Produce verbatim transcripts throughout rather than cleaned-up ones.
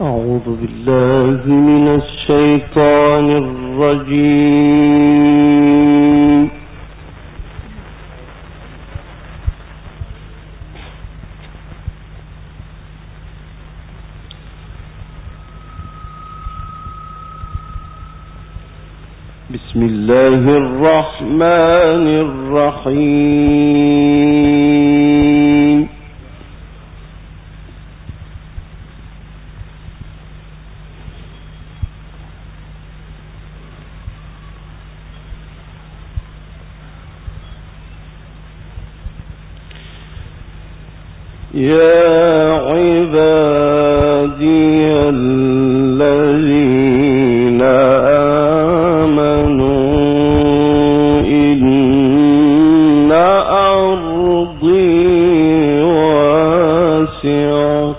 أعوذ بالله من الشيطان الرجيم. بسم الله الرحمن الرحيم. يا عبادي الذين آمنوا إن أرضي واسعة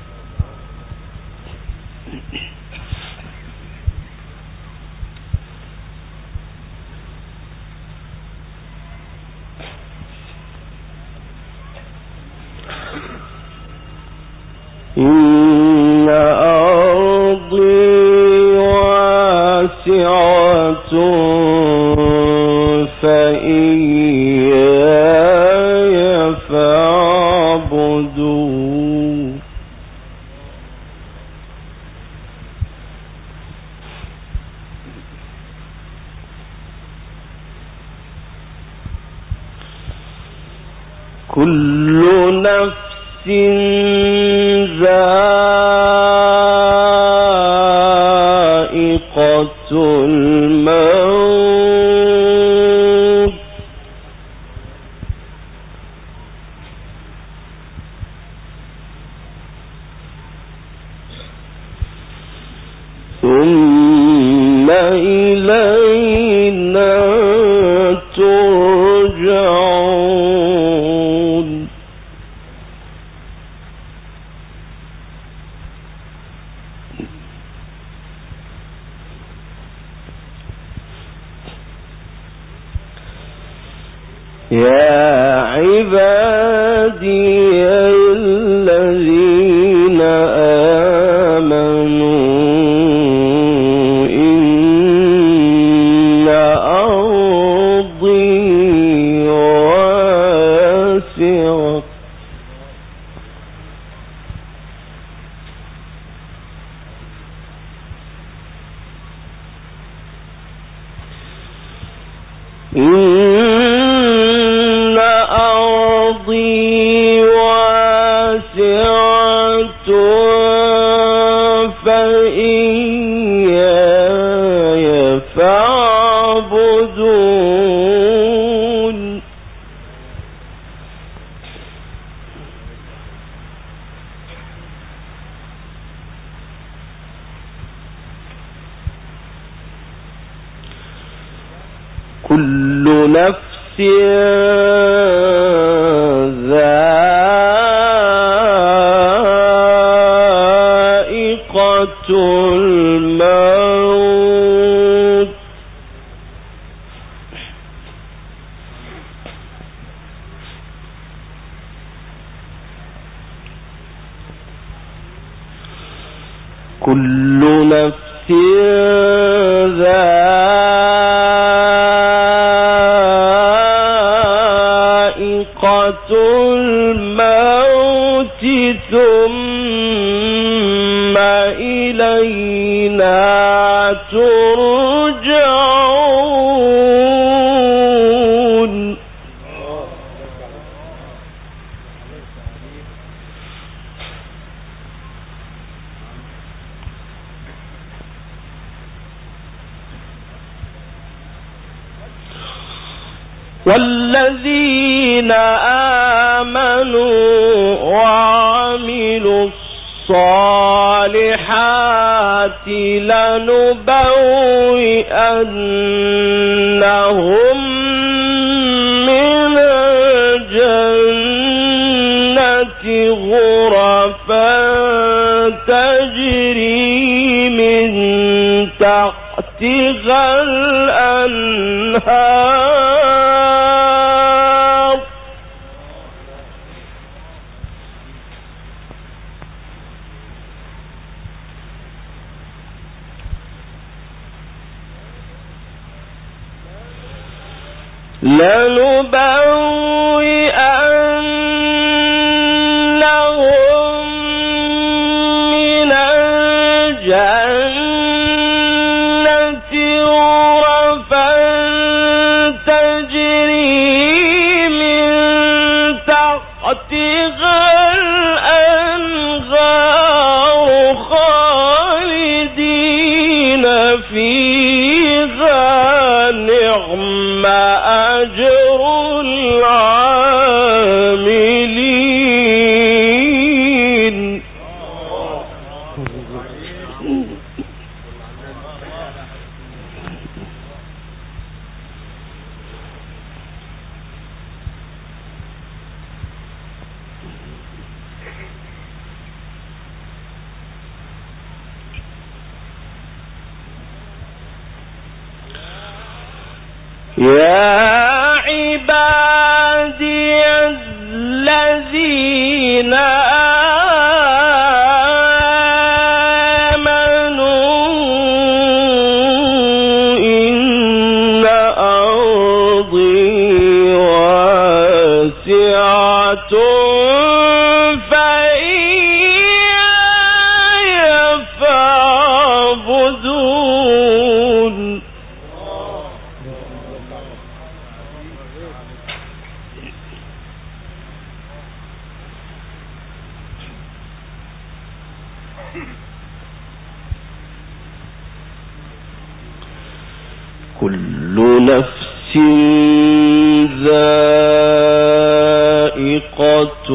إن أرضي واسعة فإياي فاعبدون. كل نفس ذائقة الموت ثم إلينا ترجعون. يا عبادي الذين آمنوا إن أرضي واسعة إن أرضي واسعة فإياي فاعبدون. كل نفس ذائقة الموت كل نفس ذائقة الموت ثم إلينا ترجعون. والذين آمنوا وعملوا الصالحات لنبوئنهم من الجنة غرفا تجري من تحتها الأنهار لنبوئنهم من الجنة غرفا تجري من تحتها الأنهار خالدين فيها نعم أجر العاملين. يا عبادي الذين آمنوا إن أرضي واسعة فإياي فاعبدون. كل نفس ذائقة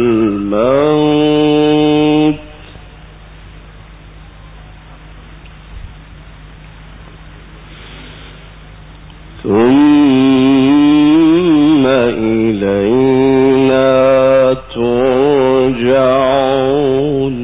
الموت ثم إلينا ترجعون.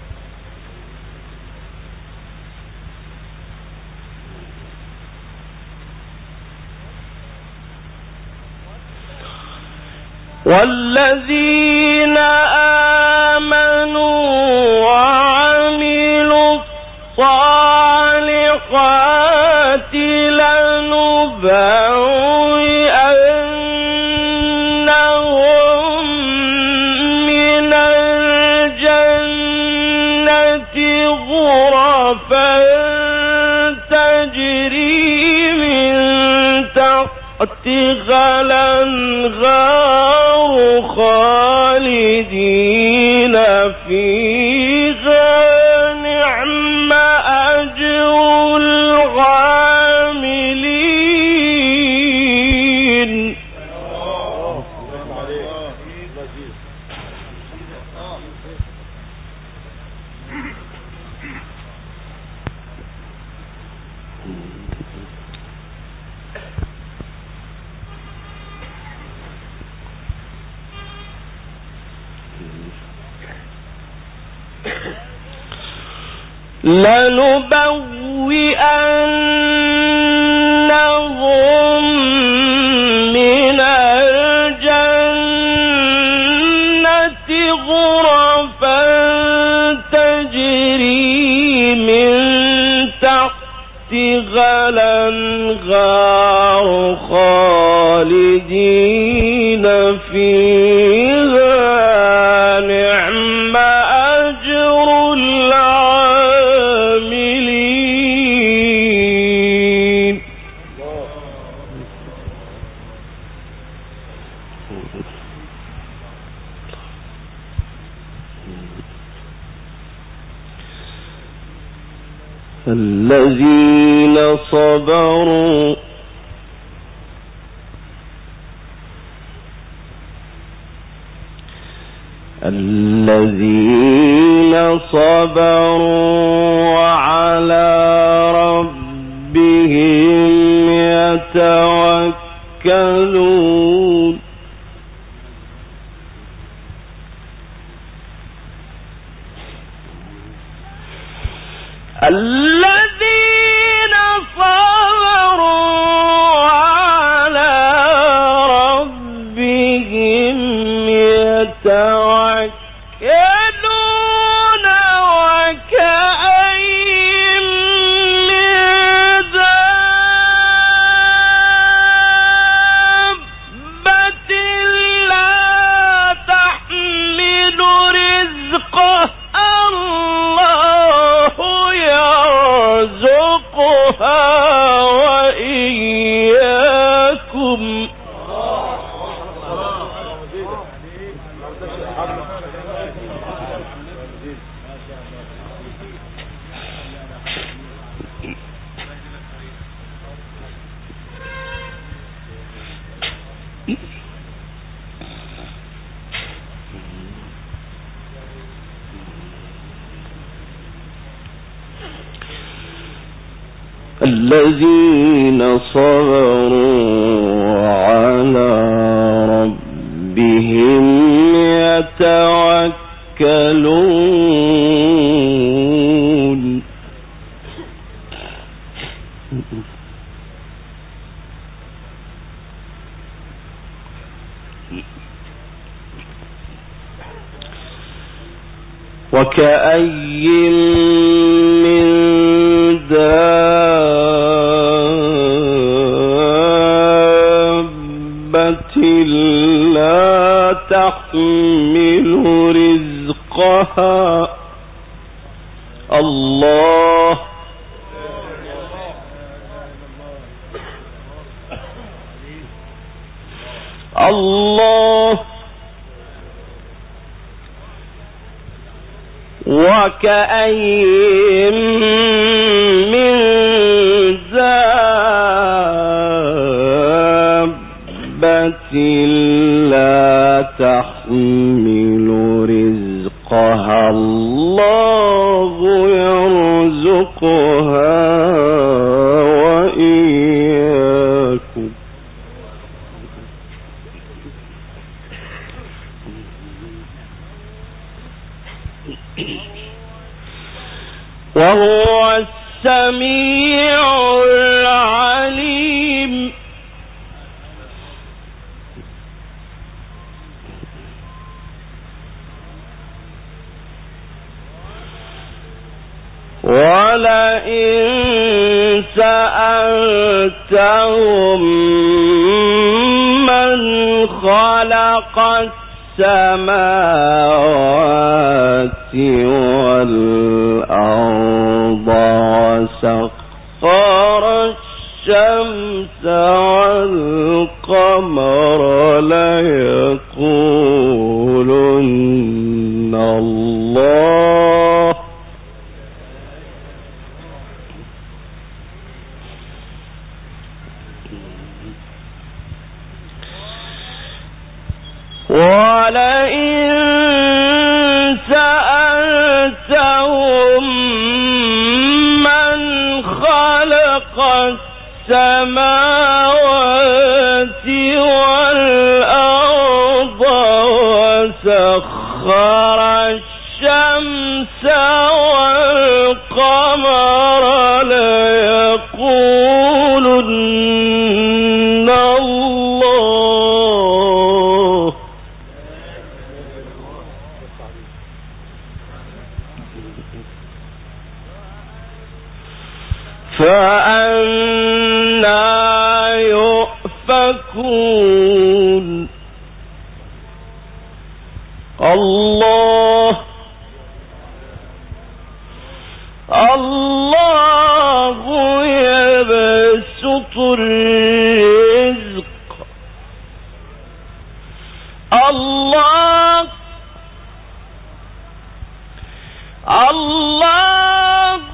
والذين آمنوا وعملوا الصالحات لنبوئنهم من الجنة غرفا تجري من تحتها الأنهار خالدين فيها نعم أجر العاملين. لنبوئنهم من الجنة غرفا تجري من تحتها الأنهار خالدين فيها نعم أجر العاملين. الذين صبروا الذين صبروا وعلى ربهم يتوكلون. الذين صبروا وعلى ربهم يتوكلون وكأين من الذين صبروا على ربهم يتوكلون. وكأي من دابة لا تحمل رزقها الله الله وكأي من دابة لا تحمل رزقها الله يرزقها وإياكم. وهو السميع العليم. ولئن سألتهم من خلق السماوات والأرض وسخر الشمس والقمر ليقولن الله. ولئن سألتهم من خلق السماوات والأرض وسخر الشمس والقمر ليقولن الله. فأنى يؤفكون. الله الله يبسط الرزق الله الله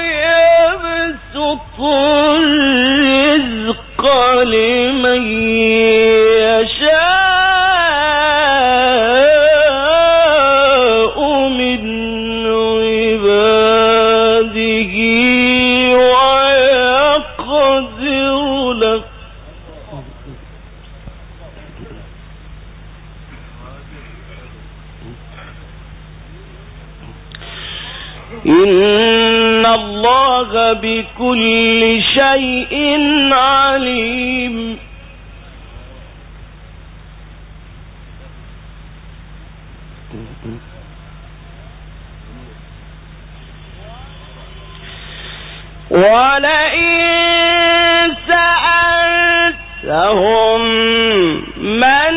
يبسط الرزق لمن يشاء من عباده ويقدر له. إن الله بكل شيء عليم. ولئن سألتهم من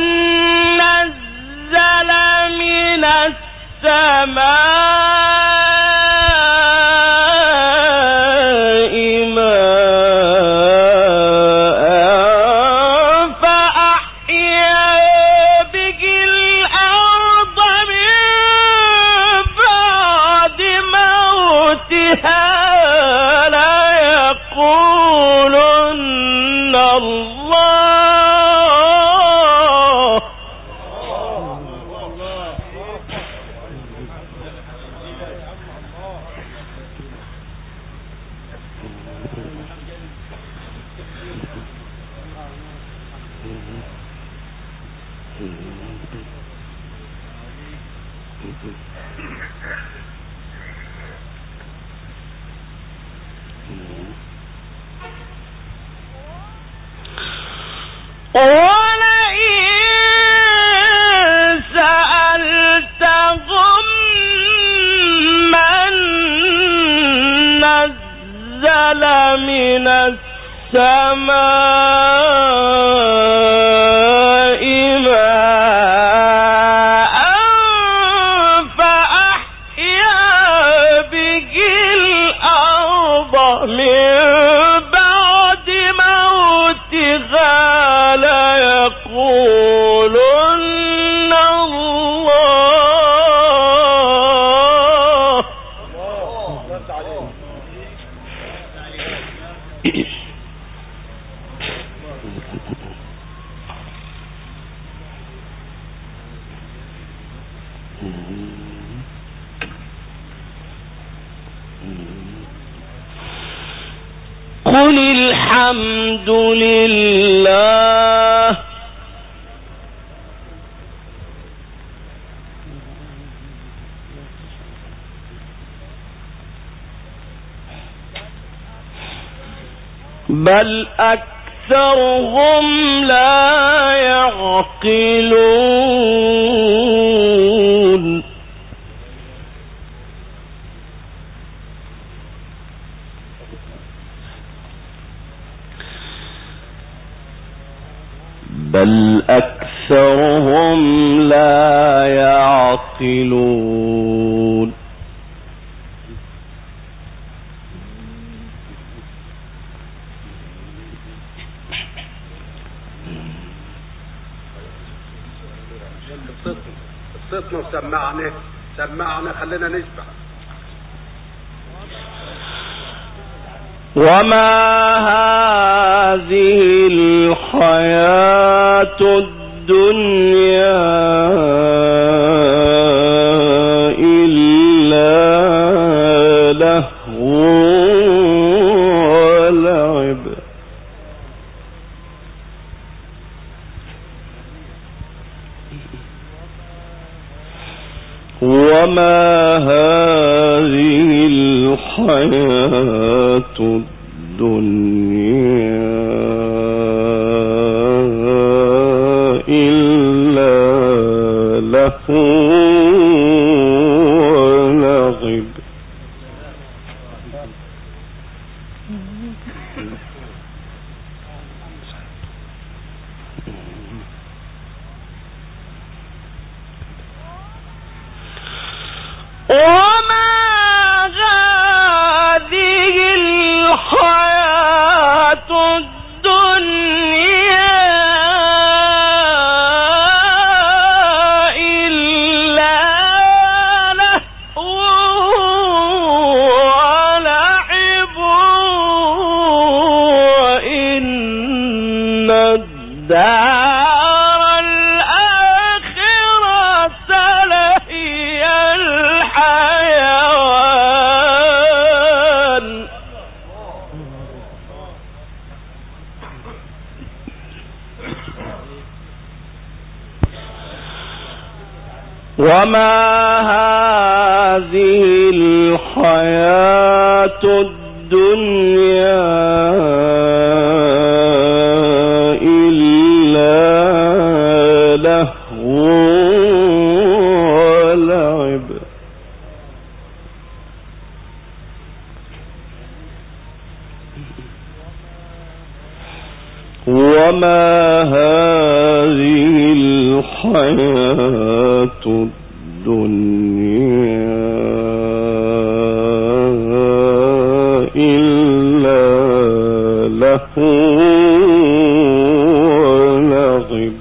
نزل من السماء بعد ليقولن الله. ولئن سألتهم من نزل من السماء ماء فأحيا به الأرض من بعد موتها ليقولن الله. قل الحمد لله بل أكثرهم لا يعقلون. بل أكثرهم لا يعقلون. صوتنا وسمعنا سمعنا خلينا نسمع. وما هذه الحياة الدنيا إلا لهو ولعب وما هذه الحياة الدنيا إلا لهو ولعب وما هذه الحياة الدنيا إلا لهو ولعب وإن الدار الآخرة لهي الحيوان. وما هذه الحياة الدنيا إلا لهو ولعب وما هذه الحياة الدنيا إلا لهو ولعب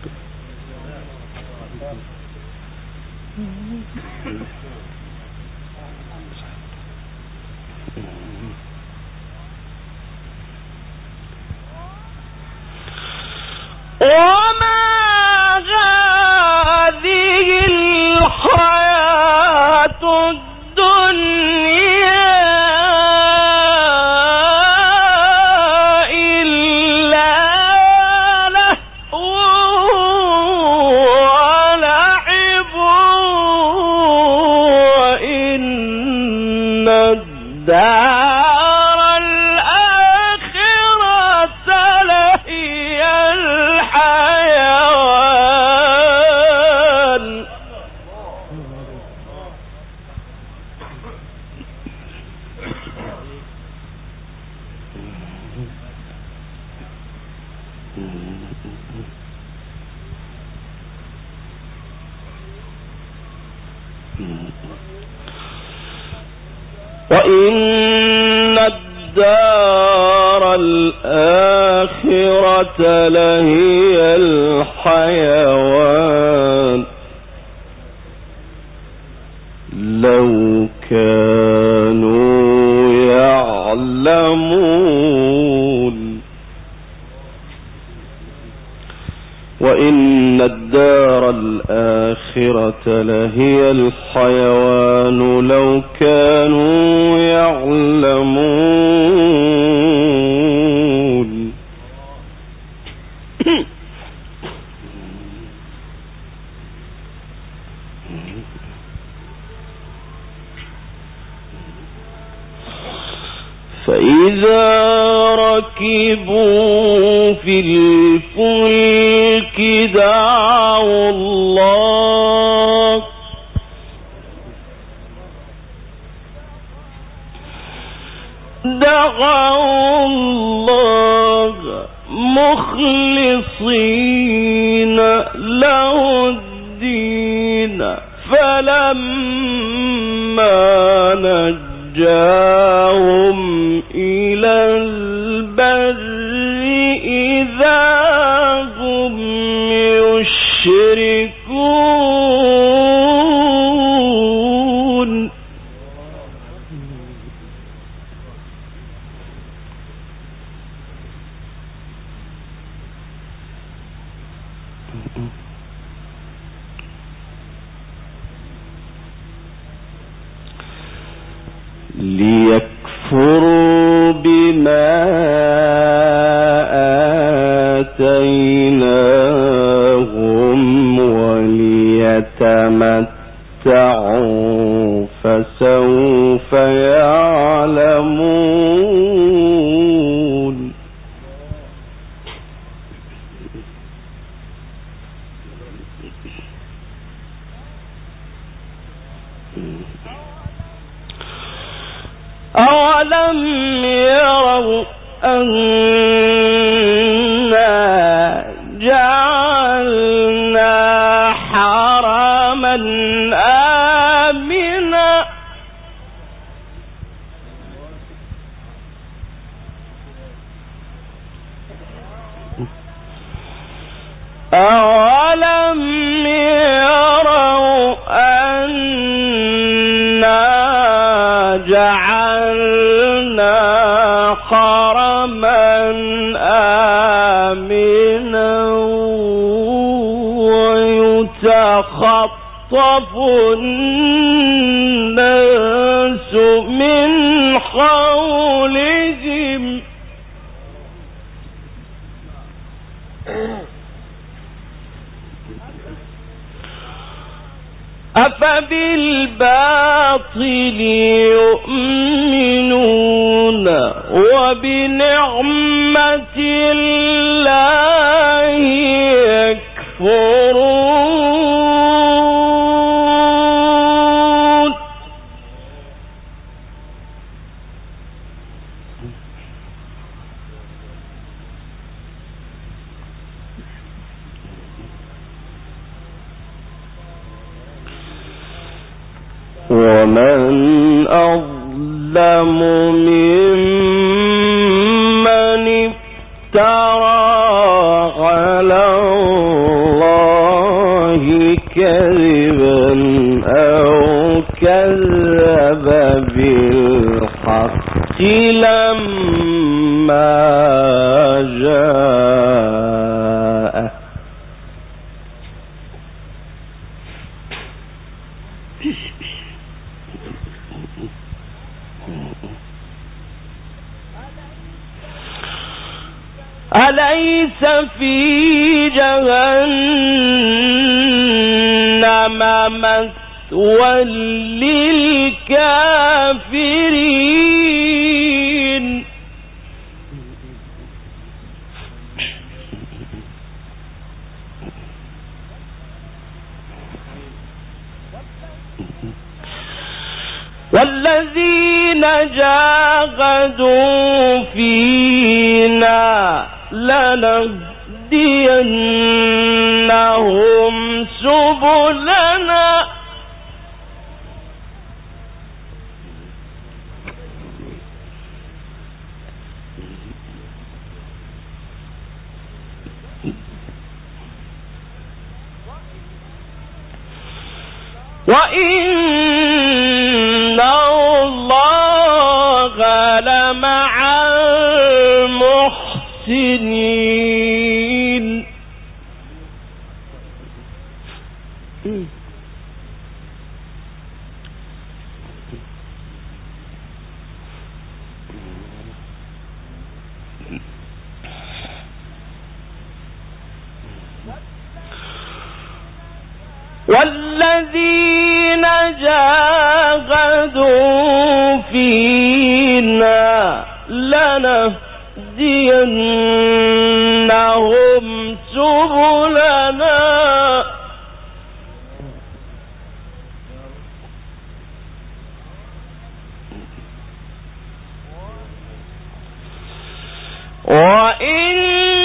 وإن الدار الآخرة لهي الحيوان لو كانوا يعلمون. وإن الدار الآخرة لهي الحيوان لو كانوا يعلمون. فإذا ركبوا في الفلك دعوا الله دعوا الله مخلصين له الدين فلما نجاهم إلى البر إذا هم يشركون. ليكفروا بما آتيناهم وليتمتعوا فسوف يعلمون. أولم يروا أنا جعلنا حرما آمنا أولم يروا أنا جعلنا حرما آمنا ويتخطف الناس من حولهم أفبالباطل يؤمنون وبنعمة الله يكفرون. ومن أظلم ممن افترى على الله كذبا أو كذب بالحق لما جاء أليس في جهنم مثوى للكافرين والذين جاهدوا فينا لنهدينهم سبلنا وإن الله لمع المحسنين والذين جاهدوا فينا لنهدينهم سبلنا وإن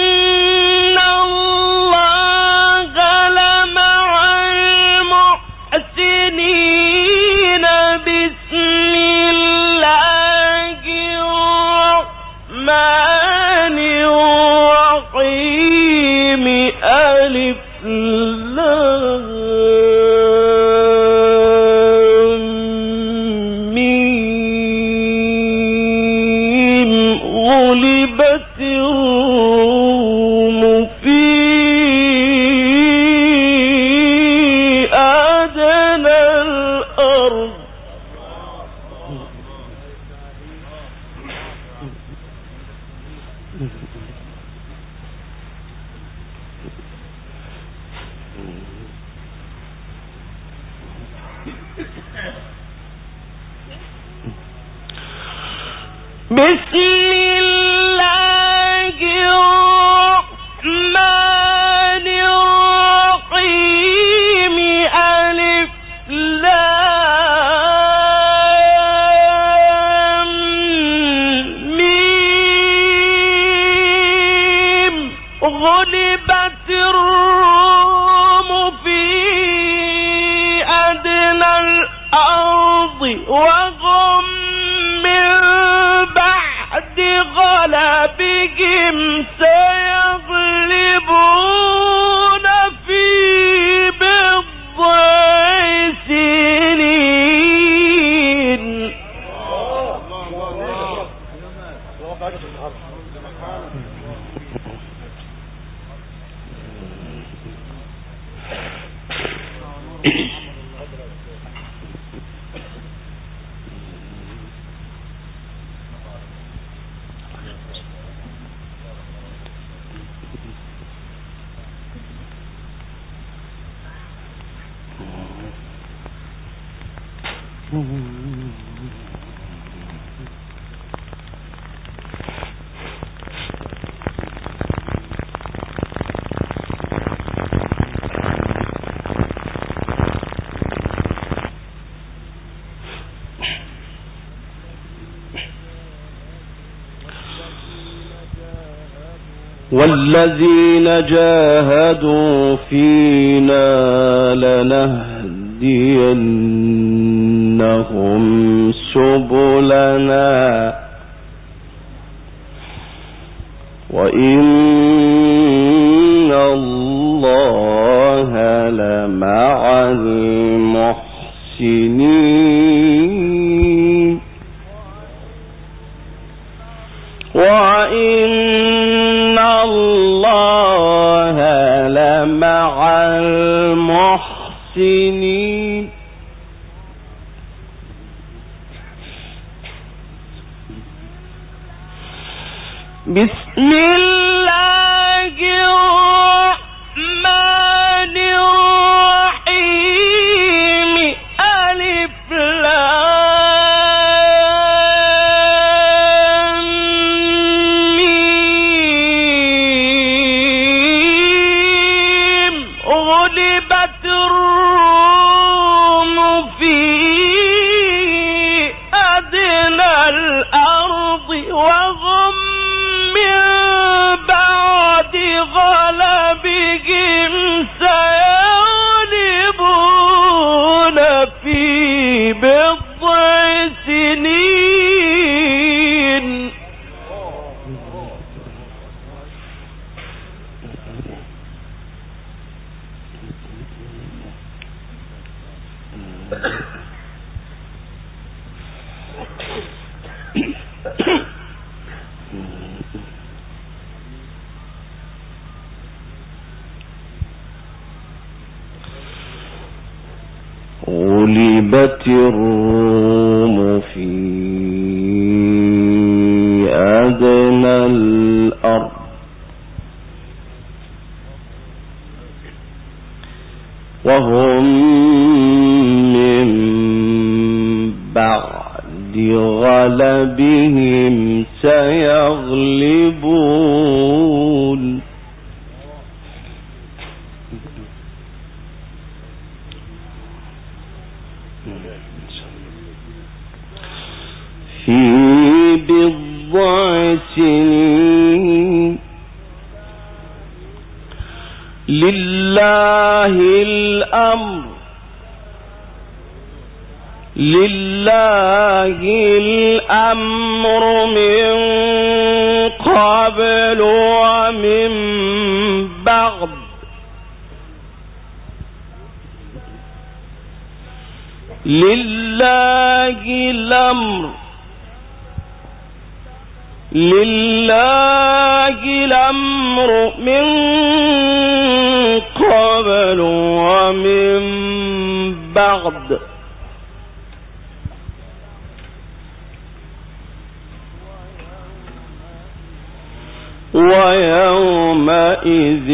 بسم الله الرحمن الرحيم ألف لام ميم غلبت الروم في أدنى الأرض وهم من بعد غلبهم سيغلبون في بضع سنين والذين جاهدوا فينا لنهدينهم سبلنا وإن الله لمع المحسنين وإن الله لمع المحسنين. بسم الله الرحمن الرحيم. ألف لام ميم. غلبت الروم في أدنى الأرض وهم غلبهم سيغلبون في بضع سنين. غلبت الروم في أدنى الأرض وهم من بعد غلبهم سيغلبون. في بضع سنين. لله الأمر لله الأمر من قبل ومن بعد. لله الأمر لله الأمر من قبل ومن بعد. ويومئذ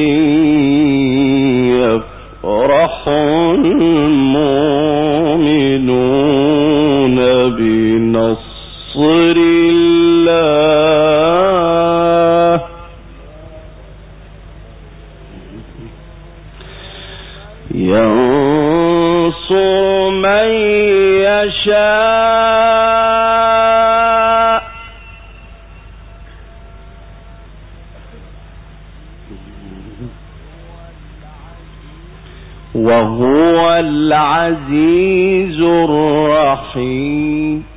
يفرح المؤمنون بنصر الله. ينصر من يشاء وهو العزيز الرحيم.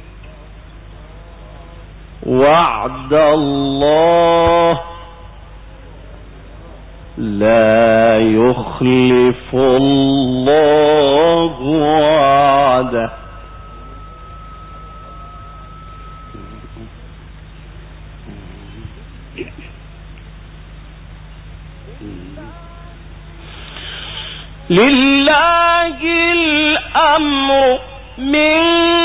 وعد الله لا يخلف الله وعده. لله الأمر من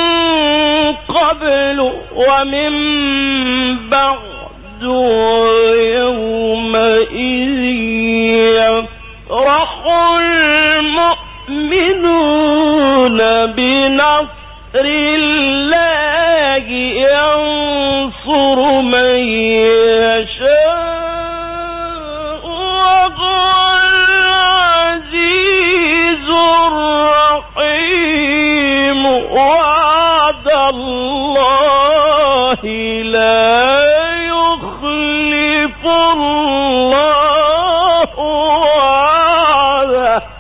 قبل ومن بعد. يومئذ يفرح المؤمنون بنصر الله. ينصر من يشاء وهو العزيز الرحيم. وعد الله لا يخلف الله وعده.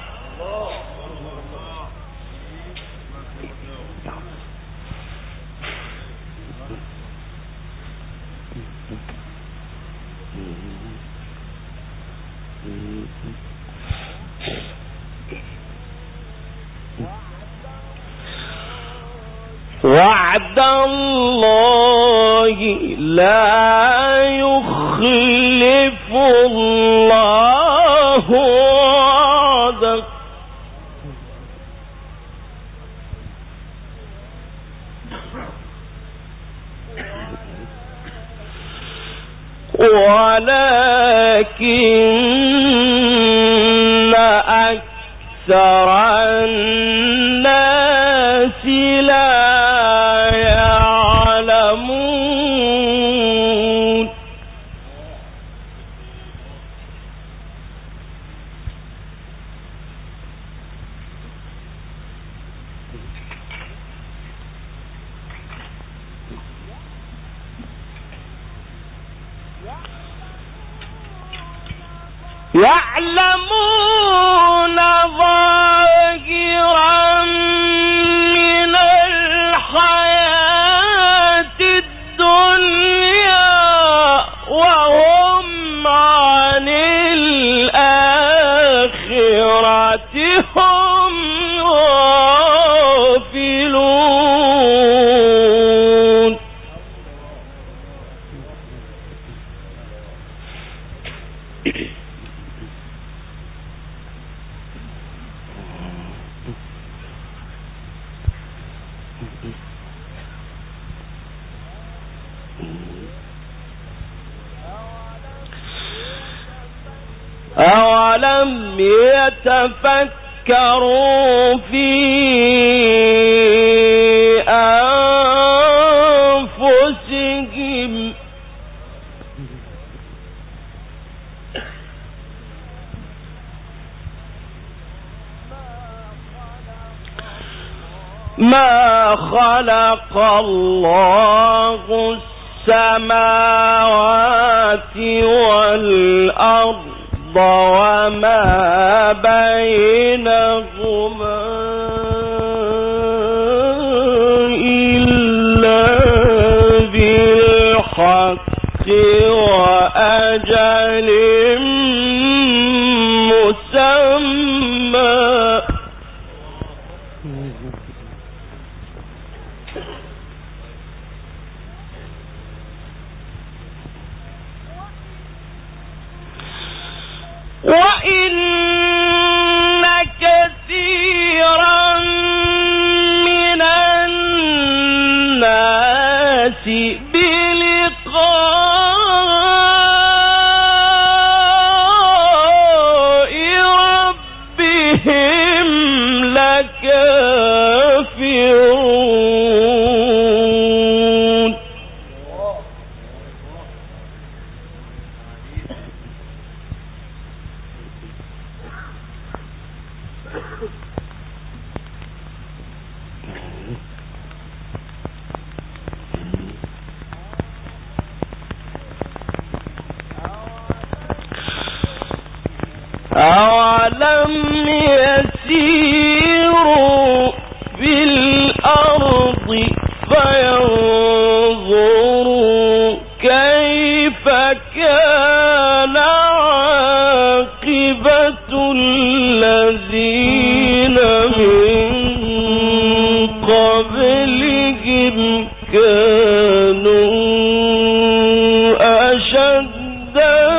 وعد الله لا الله وعدك ولكن أكثر الناس لا يعلمون. يعلمون ظاهرا من الحياة الدنيا وهم عن الآخرة هم غافلون. أولم يتفكروا في أنفسهم ما خلق الله السماوات والأرض وما بينهما إلا بالحق وأجل مسمى. وإن كثيرا من الناس بلقاء ربهم لكافرون. أولم يسيروا في الأرض فينظروا كيف كان عاقبة الذين من قبلهم كانوا أشد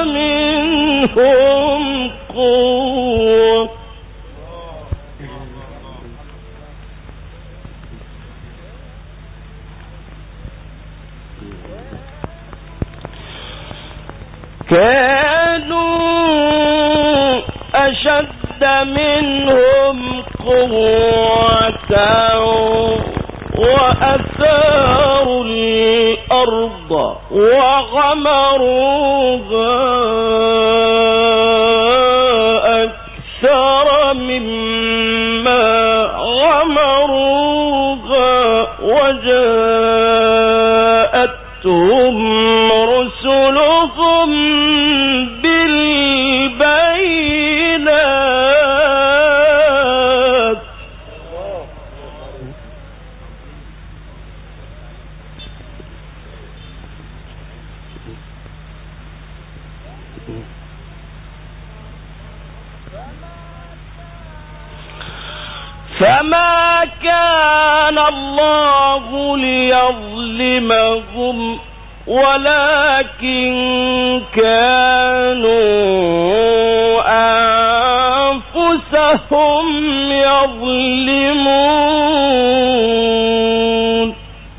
منهم قوة كانوا أشد منهم قوة وأثاروا الأرض وعمروها أكثر مما عمروها وجاءتهم رسلهم بالبينات فما كان الله ليظلمهم ولكن كانوا أنفسهم يظلمون.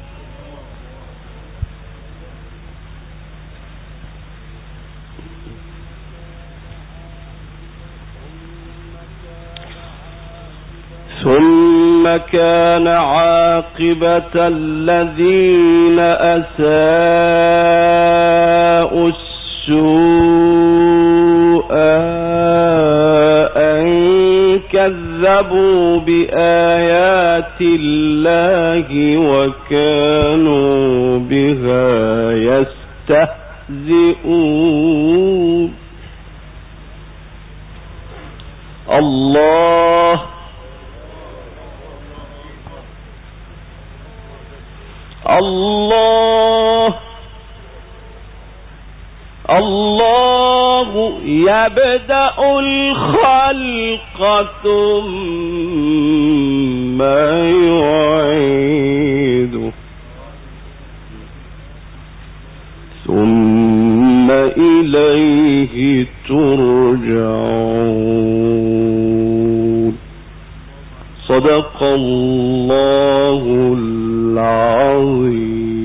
ثم كان عاقبة الذين أساءوا السوء أن كذبوا بآيات الله وكانوا بها يستهزئون. الله الله الله يبدأ الخلق ثم يعيده ثم إليه ترجعون. صدق الله العظيم.